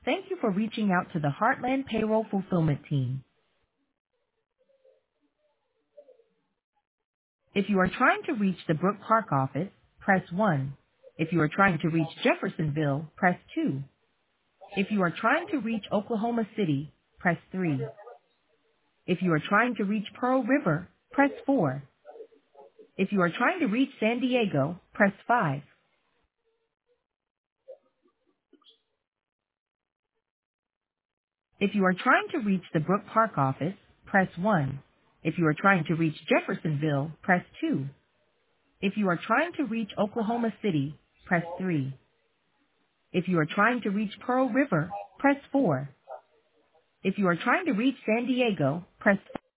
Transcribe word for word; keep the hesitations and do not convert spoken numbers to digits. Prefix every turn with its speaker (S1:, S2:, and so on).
S1: Thank you for reaching out to the Heartland Payroll Fulfillment Team. If you are trying to reach the Brook Park office, press one. If you are trying to reach Jeffersonville, press two. If you are trying to reach Oklahoma City, press three. If you are trying to reach Pearl River, press four. If you are trying to reach San Diego, press five. If you are trying to reach the Brook Park office, press one. If you are trying to reach Jeffersonville, press two. If you are trying to reach Oklahoma City, press three. If you are trying to reach Pearl River, press four. If you are trying to reach San Diego, press